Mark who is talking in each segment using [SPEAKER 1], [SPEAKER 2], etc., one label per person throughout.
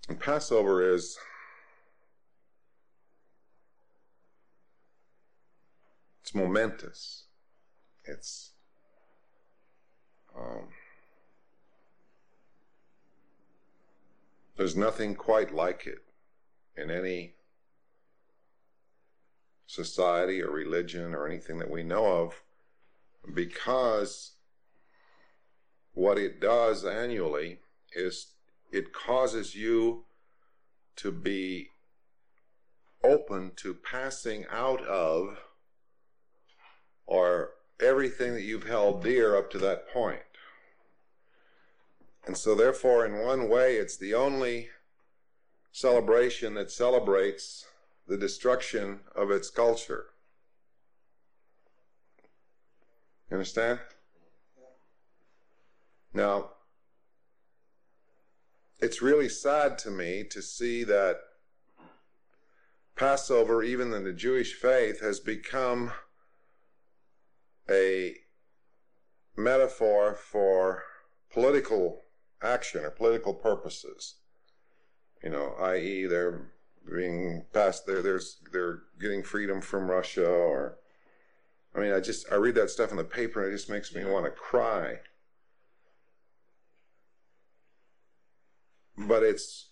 [SPEAKER 1] And Passover it's momentous. There's nothing quite like it in any society or religion or anything that we know of, because what it does annually is it causes you to be open to passing out of or everything that you've held dear up to that point. And so therefore, in one way, it's the only celebration that celebrates the destruction of its culture. You understand? Now, it's really sad to me to see that Passover, even in the Jewish faith, has become a metaphor for political action or political purposes. I.e., they're being passed. They're getting freedom from Russia, or I read that stuff in the paper and it just makes me want to cry. But it's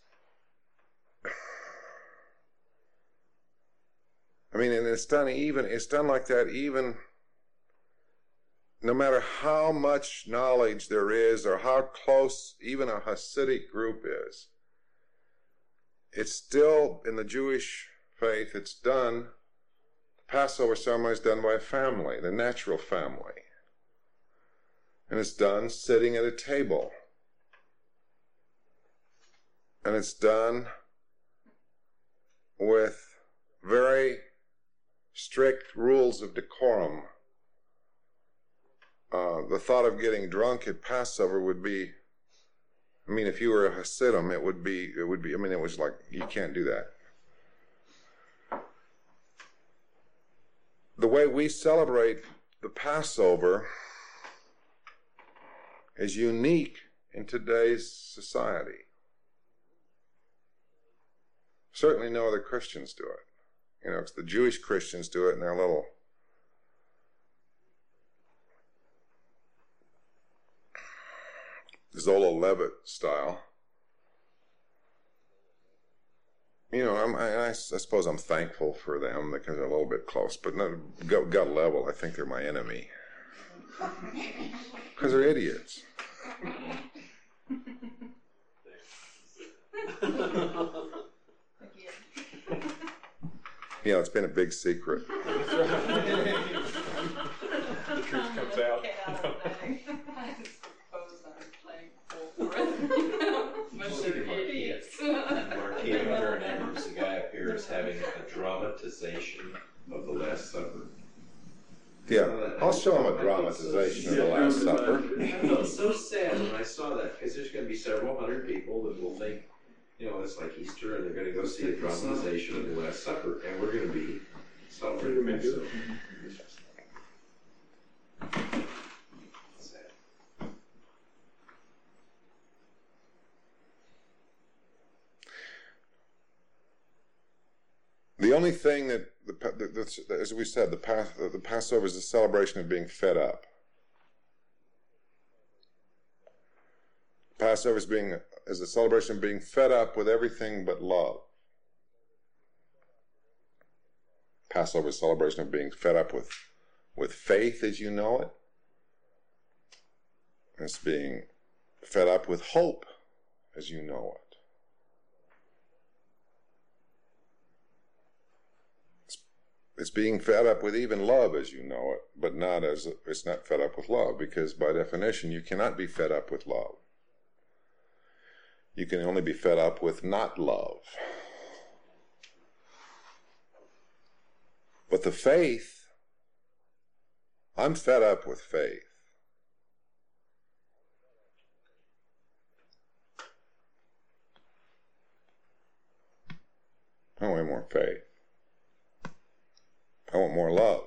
[SPEAKER 1] done like that even no matter how much knowledge there is or how close even a Hasidic group is. It's still, in the Jewish faith, the Passover ceremony is done by a family, the natural family. And it's done sitting at a table. And it's done with very strict rules of decorum. The thought of getting drunk at Passover would be, if you were a Hasidim, it would be, it was like, you can't do that. The way we celebrate the Passover is unique in today's society. Certainly no other Christians do it. It's the Jewish Christians do it in their little Zola Levitt style. I suppose I'm thankful for them because they're a little bit close, but gut level, I think they're my enemy. Because they're idiots. It's been a big secret.
[SPEAKER 2] The truth comes out.
[SPEAKER 3] Martina remembers the guy up here as having a dramatization of the Last Supper.
[SPEAKER 1] Yeah, I'll show him a dramatization of the Last Supper.
[SPEAKER 3] I felt so sad when I saw that, because there's going to be several hundred people that will think, it's like Easter, and they're going to go see a dramatization of the Last Supper, and we're going to be celebrating that. So.
[SPEAKER 1] The only thing that, as we said, the Passover is a celebration of being fed up. Passover is a celebration of being fed up with everything but love. Passover is a celebration of being fed up with faith as you know it. It's being fed up with hope as you know it. It's being fed up with even love as you know it, but it's not fed up with love, because by definition you cannot be fed up with love. You can only be fed up with not love. But the faith, I'm fed up with faith. I want more faith. I want more love.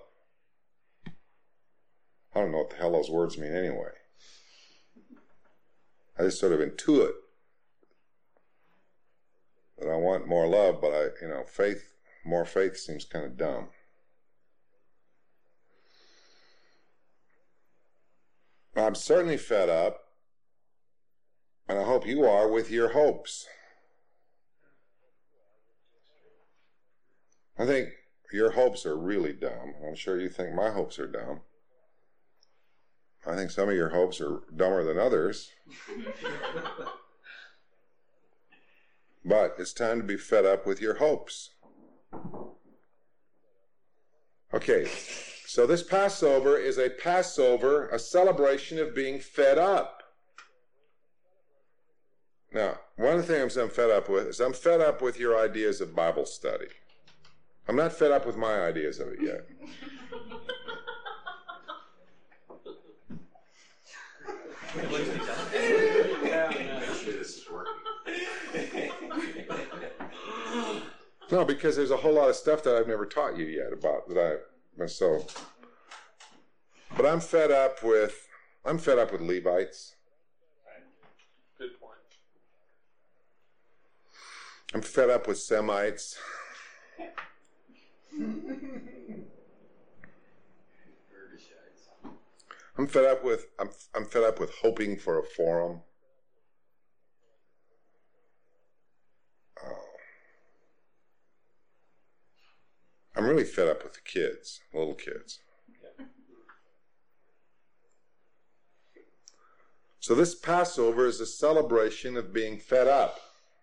[SPEAKER 1] I don't know what the hell those words mean anyway. I just sort of intuit want more love, but more faith seems kind of dumb. I'm certainly fed up, and I hope you are, with your hopes. I think your hopes are really dumb. I'm sure you think my hopes are dumb. I think some of your hopes are dumber than others. But it's time to be fed up with your hopes. Okay, so this Passover is a Passover, a celebration of being fed up. Now, one of the things I'm fed up with is I'm fed up with your ideas of Bible study. I'm not fed up with my ideas of it yet.
[SPEAKER 3] Make sure this is working.
[SPEAKER 1] No, because there's a whole lot of stuff that I've never taught you yet about But I'm fed up with Levites.
[SPEAKER 2] Good point.
[SPEAKER 1] I'm fed up with Semites. I'm fed up with hoping for a forum. I'm really fed up with the kids, little kids. So this Passover is a celebration of being fed up.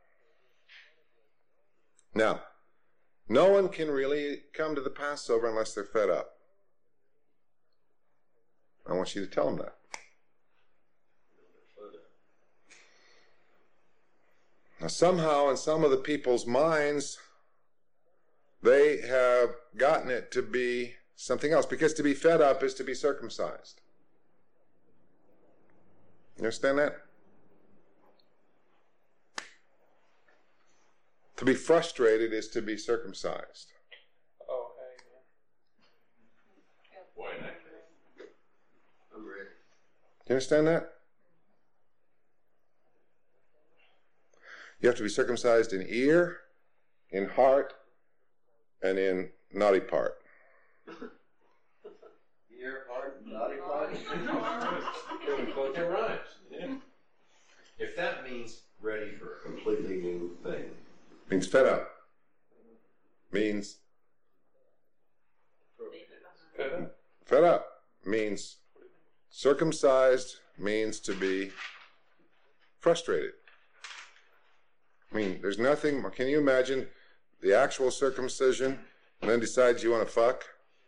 [SPEAKER 1] Now, no one can really come to the Passover unless they're fed up. I want you to tell them that. Now, somehow in some of the people's minds, they have gotten it to be something else, because to be fed up is to be circumcised. You understand that? To be frustrated is to be circumcised.
[SPEAKER 2] Oh,
[SPEAKER 3] Why not? I'm ready.
[SPEAKER 1] Do you understand that? You have to be circumcised in ear, in heart, and in naughty part.
[SPEAKER 3] Ear, heart, naughty part. It rhymes. Yeah. If that means ready for a completely new thing.
[SPEAKER 1] Means fed up. Means fed up. Means circumcised. Means to be frustrated. I mean, there's nothing. Can you imagine the actual circumcision and then decides you want to fuck?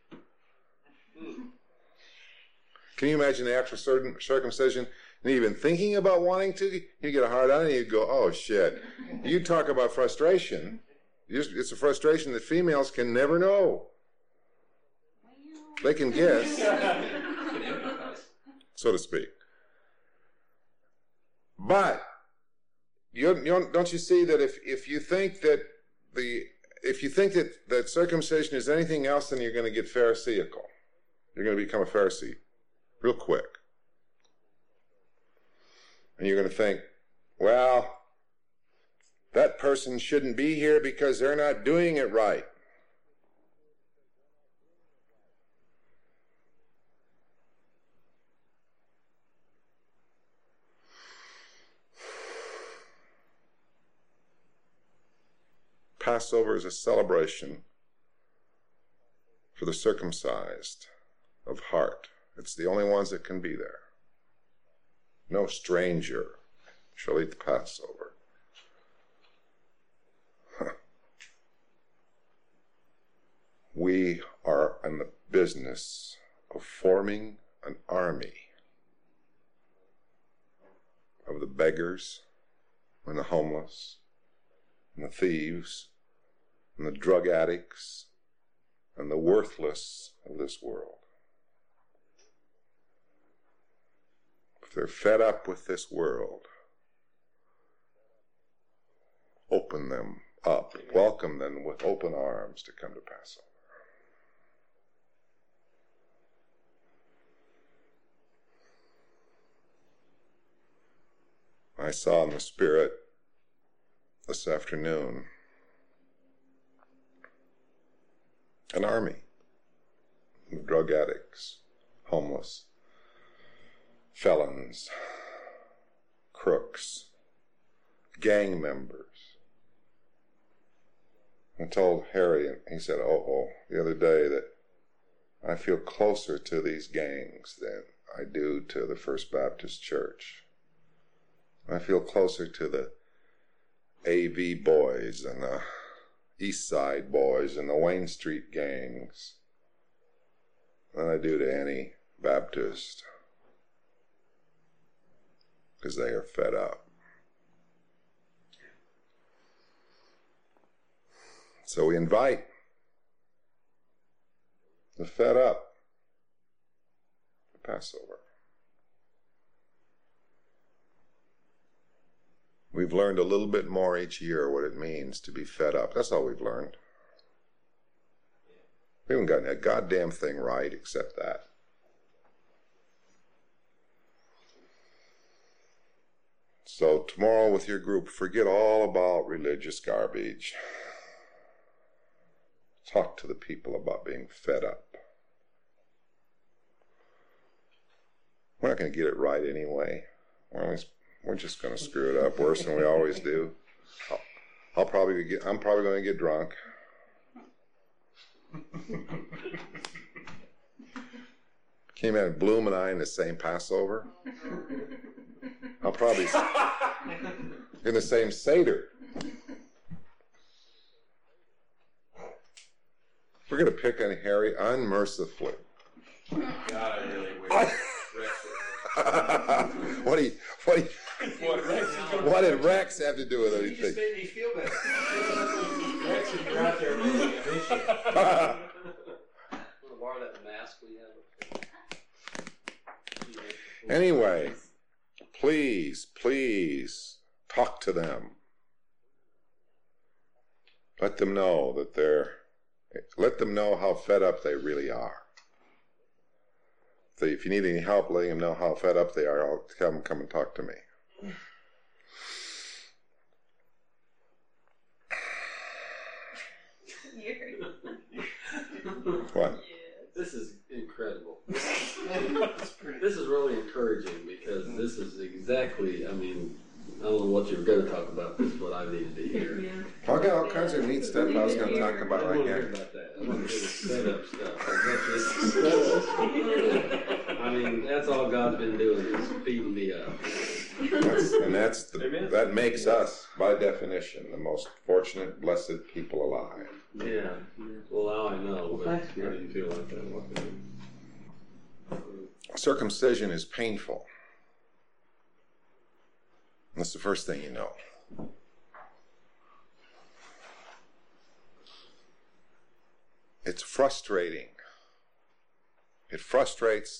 [SPEAKER 1] Can you imagine the actual circumcision and even thinking about wanting to? You get a hard on and you go, oh shit. You talk about frustration. It's a frustration that females can never know. They can guess, so to speak. But don't you see that if you think that circumcision is anything else, then you're going to get Pharisaical. You're going to become a Pharisee real quick. And you're going to think, well, that person shouldn't be here because they're not doing it right. Passover is a celebration for the circumcised of heart. It's the only ones that can be there. No stranger shall eat the Passover. We are in the business of forming an army of the beggars and the homeless and the thieves and the drug addicts and the worthless of this world. If they're fed up with this world, open them up, welcome them with open arms to come to Passover. I saw in the Spirit this afternoon An army of drug addicts, homeless, felons, crooks, gang members. I told Harry, and he said, the other day that I feel closer to these gangs than I do to the First Baptist Church. I feel closer to the AV boys and the East Side boys and the Wayne Street gangs than I do to any Baptist, because they are fed up. So we invite the fed up to Passover. We've learned a little bit more each year what it means to be fed up. That's all we've learned. We haven't gotten a goddamn thing right except that. So tomorrow with your group, forget all about religious garbage. Talk to the people about being fed up. We're not going to get it right anyway. We're just going to screw it up worse than we always do. I'm probably going to get drunk. Can you imagine Bloom and I in the same Passover? I'll probably in the same Seder. We're going to pick on Harry unmercifully.
[SPEAKER 3] God, I really wish.
[SPEAKER 1] What did Rex have to do with anything?
[SPEAKER 3] You just made me feel better.
[SPEAKER 2] Rex, if you're out there making a mission.
[SPEAKER 4] Want to borrow that mask we have?
[SPEAKER 1] Anyway, please talk to them. Let them know how fed up they really are. So if you need any help, letting them know how fed up they are, I'll have them come and talk to me. What?
[SPEAKER 4] This is incredible. This is really encouraging because this is exactly, I don't know what you were going to talk about, this is what I needed to hear.
[SPEAKER 1] I got all kinds of neat stuff I was going to talk about right here.
[SPEAKER 4] About that. I want to hear the setup stuff. That's all God's been doing is feeding me up.
[SPEAKER 1] That makes us, by definition, the most fortunate, blessed people alive.
[SPEAKER 4] Yeah. Well, now I know. But how do you feel like that?
[SPEAKER 1] Circumcision is painful. That's the first thing you know. It's frustrating. It frustrates.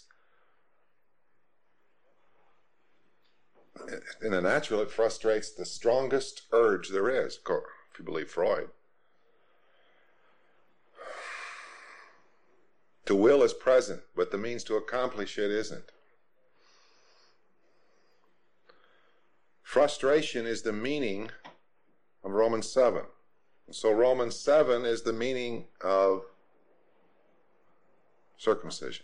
[SPEAKER 1] In the natural, it frustrates the strongest urge there is, if you believe Freud. The will is present, but the means to accomplish it isn't. Frustration is the meaning of Romans 7. So Romans 7 is the meaning of circumcision.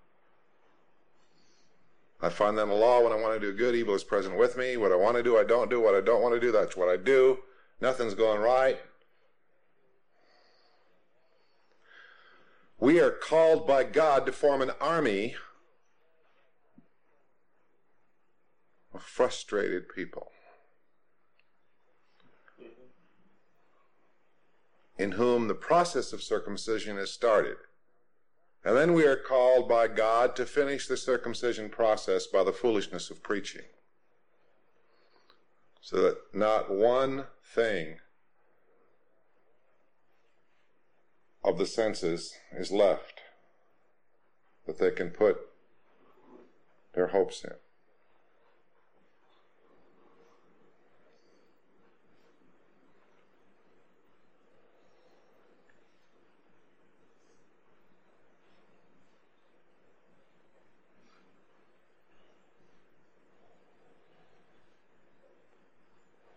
[SPEAKER 1] I find that in the law when I want to do good, evil is present with me. What I want to do, I don't do. What I don't want to do, that's what I do. Nothing's going right. We are called by God to form an army of frustrated people in whom the process of circumcision has started. And then we are called by God to finish the circumcision process by the foolishness of preaching. So that not one thing of the senses is left that they can put their hopes in.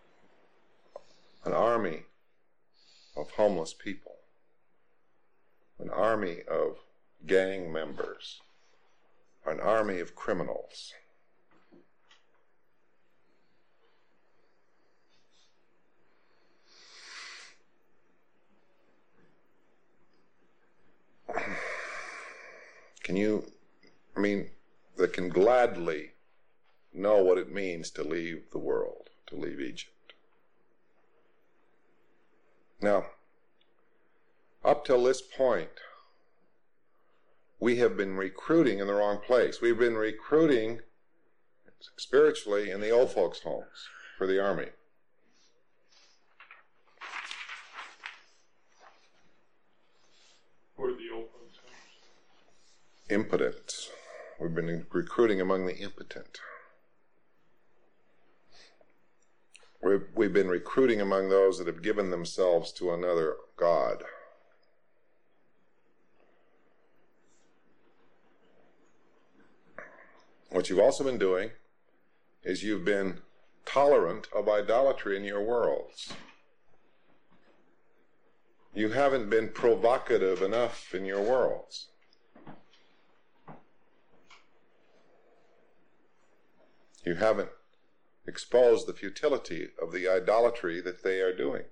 [SPEAKER 1] An army of homeless people. an army of gang members, an army of criminals. That can gladly know what it means to leave the world, to leave Egypt. Now, up till this point, we have been recruiting in the wrong place. We've been recruiting spiritually in the old folks' homes for the army.
[SPEAKER 2] What are the old folks' homes?
[SPEAKER 1] Impotent. We've been recruiting among the impotent. We've been recruiting among those that have given themselves to another god. What you've also been doing is you've been tolerant of idolatry in your worlds. You haven't been provocative enough in your worlds. You haven't exposed the futility of the idolatry that they are doing.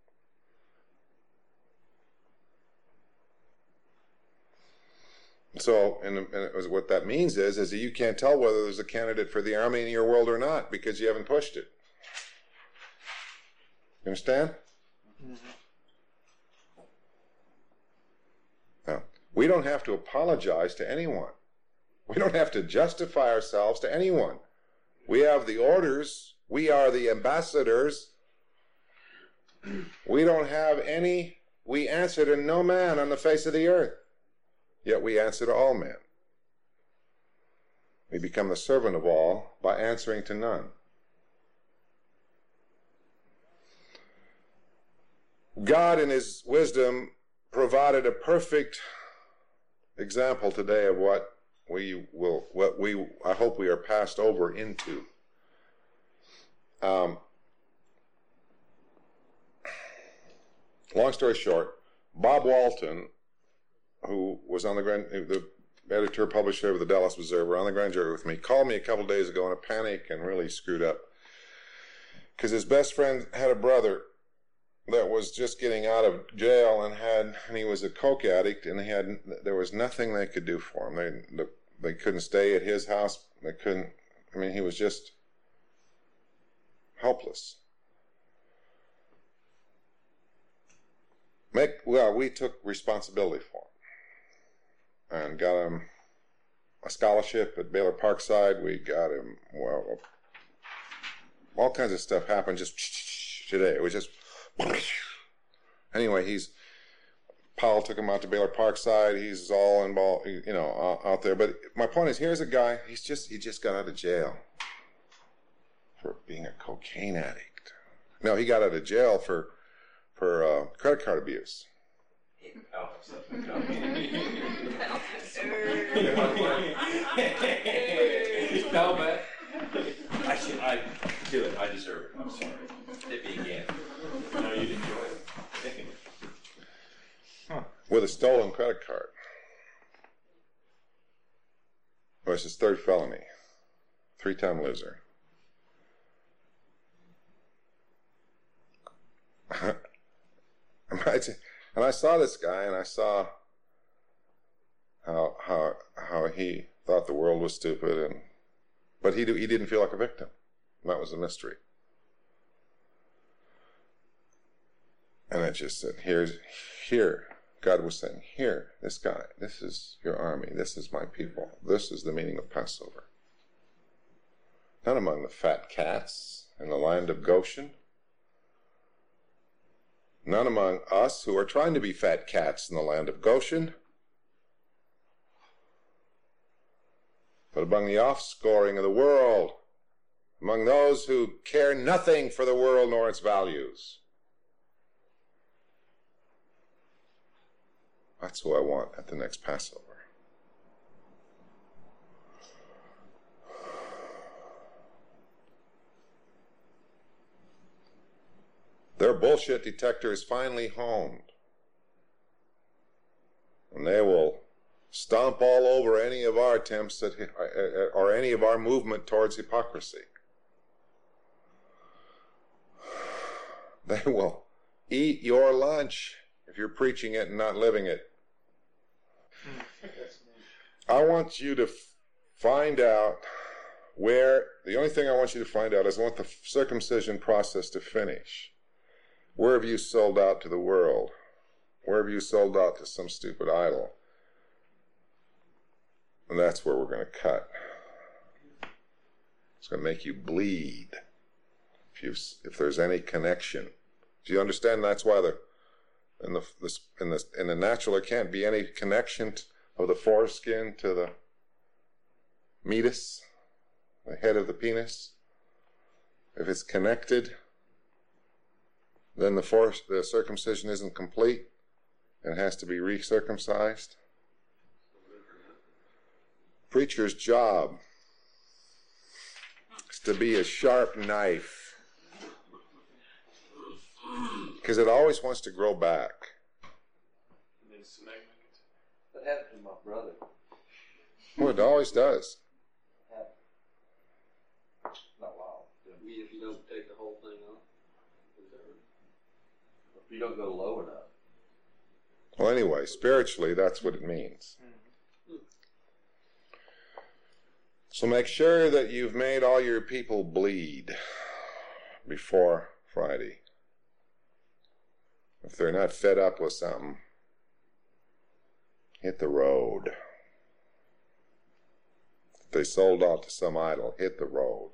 [SPEAKER 1] So, what that means is that you can't tell whether there's a candidate for the army in your world or not because you haven't pushed it. You understand? Mm-hmm. Now, we don't have to apologize to anyone. We don't have to justify ourselves to anyone. We have the orders. We are the ambassadors. We don't have any. We answer to no man on the face of the earth. Yet we answer to all men. We become the servant of all by answering to none. God in his wisdom provided a perfect example today of what I hope we are passed over into. Long story short, Bob Walton, who was the editor, publisher of the Dallas Observer, on the grand jury with me, called me a couple days ago in a panic and really screwed up. Because his best friend had a brother that was just getting out of jail and he was a coke addict, and there was nothing they could do for him. They couldn't stay at his house. He was just helpless. We took responsibility for him and got him a scholarship at Baylor Parkside. We got him, all kinds of stuff happened just today. It was just, anyway, Powell took him out to Baylor Parkside. He's all involved, out there. But my point is, here's a guy, he just got out of jail for being a cocaine addict. No, he got out of jail for credit card abuse.
[SPEAKER 4] He's Powell back.
[SPEAKER 3] I do it. I deserve it. I'm sorry. Hit me again. No, you didn't do it.
[SPEAKER 1] With a stolen credit card. It was his third felony. 3-time loser. And I saw this guy, and I saw how he thought the world was stupid, but he didn't feel like a victim. That was a mystery. And I just said, here, God was saying, here, this guy, this is your army, this is my people, this is the meaning of Passover. Not among the fat cats in the land of Goshen. None among us who are trying to be fat cats in the land of Goshen, but among the offscoring of the world, among those who care nothing for the world nor its values. That's who I want at the next Passover. Their bullshit detector is finally honed. And they will stomp all over any of our attempts at, or any of our movement towards hypocrisy. They will eat your lunch if you're preaching it and not living it. I want you to find out where, the only thing I want you to find out is I want the circumcision process to finish. Where have you sold out to the world? Where have you sold out to some stupid idol? And that's where we're going to cut. It's going to make you bleed if there's any connection. Do you understand? That's why in the natural there can't be any connection of the foreskin to the meatus, the head of the penis. If it's connected, then the circumcision isn't complete and it has to be recircumcised. Preacher's job is to be a sharp knife, because it always wants to grow back.
[SPEAKER 3] What happened to my brother?
[SPEAKER 1] Well, it always does.
[SPEAKER 3] Not long.
[SPEAKER 4] If you don't take the whole thing off.
[SPEAKER 3] If you don't go low enough.
[SPEAKER 1] Well, anyway, spiritually, that's what it means. So make sure that you've made all your people bleed before Friday. If they're not fed up with something, hit the road. If they sold out to some idol, hit the road.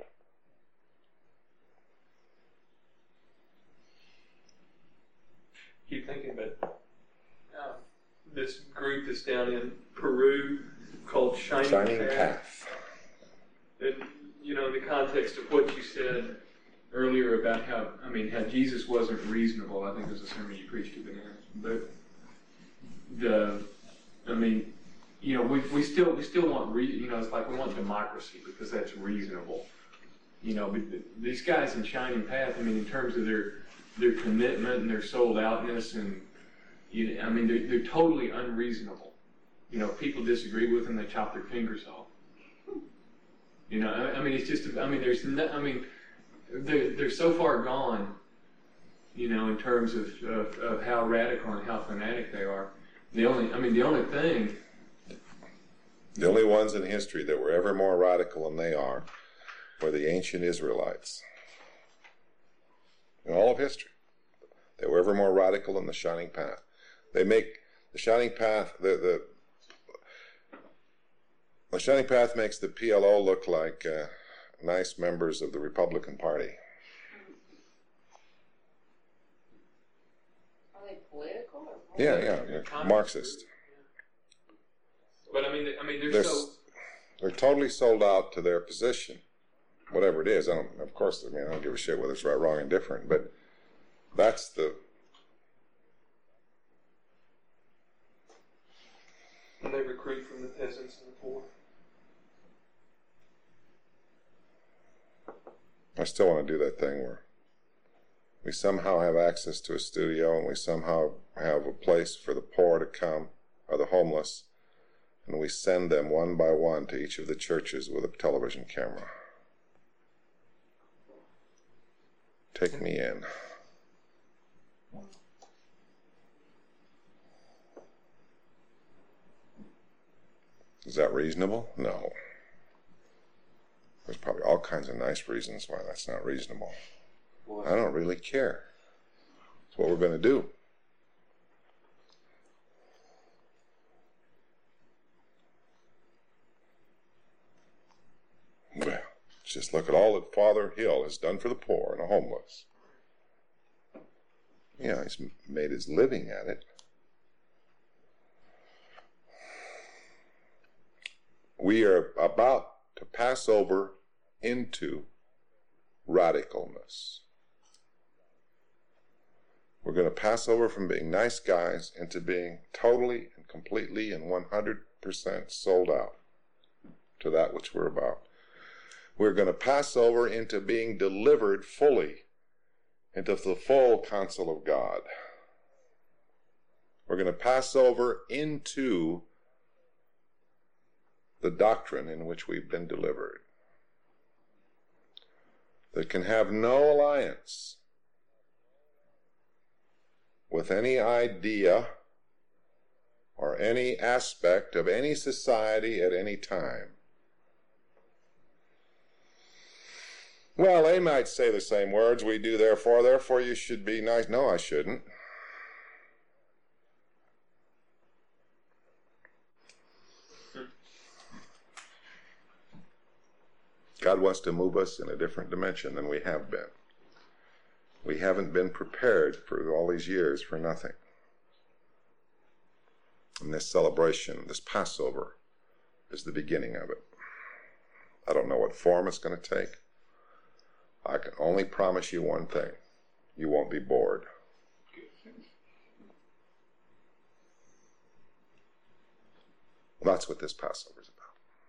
[SPEAKER 2] Keep thinking about this group that's down in Peru called Shining Path. And, you know, in the context of what you said earlier about how Jesus wasn't reasonable. I think there's a sermon you preached to Banana. But we still want it's like we want democracy because that's reasonable. You know, but these guys in Shining Path, in terms of their commitment and their sold outness, and they're totally unreasonable. You know, if people disagree with them, they chop their fingers off. You know, it's just, there's no, they're so far gone, you know, in terms of how radical and how fanatic they are. The only
[SPEAKER 1] ones in history that were ever more radical than they are were the ancient Israelites. In all of history, they were ever more radical than the Shining Path. They make the Shining Path, the Shining Path makes the PLO look like nice members of the Republican Party.
[SPEAKER 5] Are they political or
[SPEAKER 1] Yeah, Marxist.
[SPEAKER 2] But
[SPEAKER 1] they're totally sold out to their position, whatever it is. I don't give a shit whether it's right, wrong, and different. But that's the.
[SPEAKER 2] And they recruit from the peasants and the poor.
[SPEAKER 1] I still want to do that thing where we somehow have access to a studio and we somehow have a place for the poor to come, or the homeless, and we send them one by one to each of the churches with a television camera. Take me in. Is that reasonable? No. There's probably all kinds of nice reasons why that's not reasonable. I don't really care. It's what we're going to do. Well, just look at all that Father Hill has done for the poor and the homeless. Yeah, he's made his living at it. We are about to pass over into radicalness. We're going to pass over from being nice guys into being totally and completely and 100% sold out to that which we're about. We're going to pass over into being delivered fully into the full counsel of God. We're going to pass over into the doctrine in which we've been delivered, that can have no alliance with any idea or any aspect of any society at any time. Well, they might say the same words, we do therefore you should be nice. No, I shouldn't. God wants to move us in a different dimension than we have been. We haven't been prepared for all these years for nothing. And this celebration, this Passover, is the beginning of it. I don't know what form it's going to take. I can only promise you one thing. You won't be bored. That's what this Passover is about.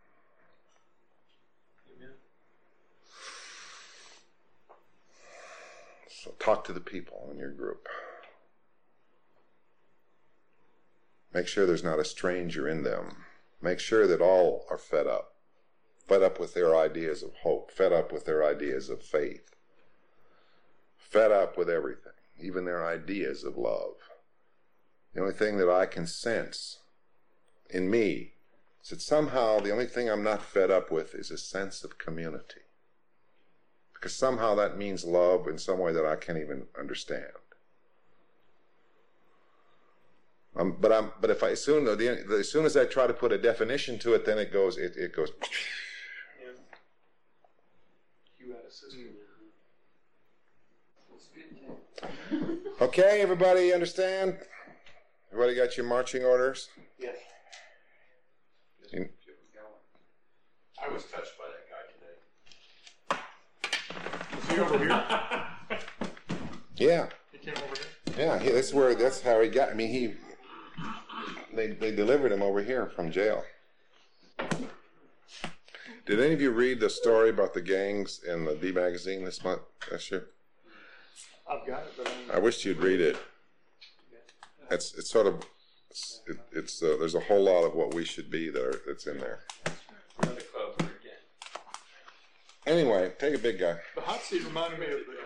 [SPEAKER 1] So talk to the people in your group. Make sure there's not a stranger in them. Make sure that all are fed up with their ideas of hope, fed up with their ideas of faith, fed up with everything, even their ideas of love. The only thing that I can sense in me is that somehow the only thing I'm not fed up with is a sense of community. Because somehow that means love in some way that I can't even understand. But if as soon as I try to put a definition to it, then it goes.
[SPEAKER 2] You out of system.
[SPEAKER 1] Okay, everybody understand? Everybody got your marching orders?
[SPEAKER 2] Yes.
[SPEAKER 3] I was touched by that guy today.
[SPEAKER 2] Is he over here?
[SPEAKER 1] Yeah.
[SPEAKER 2] He came over here?
[SPEAKER 1] Yeah, that's how he got. I mean, they delivered him over here from jail. Did any of you read the story about the gangs in the D magazine this year?
[SPEAKER 2] I've got it, but
[SPEAKER 1] I wished you'd read it. It's there's a whole lot of what we should be that's in there. Anyway, take a big guy.
[SPEAKER 2] the hot seat reminded me of the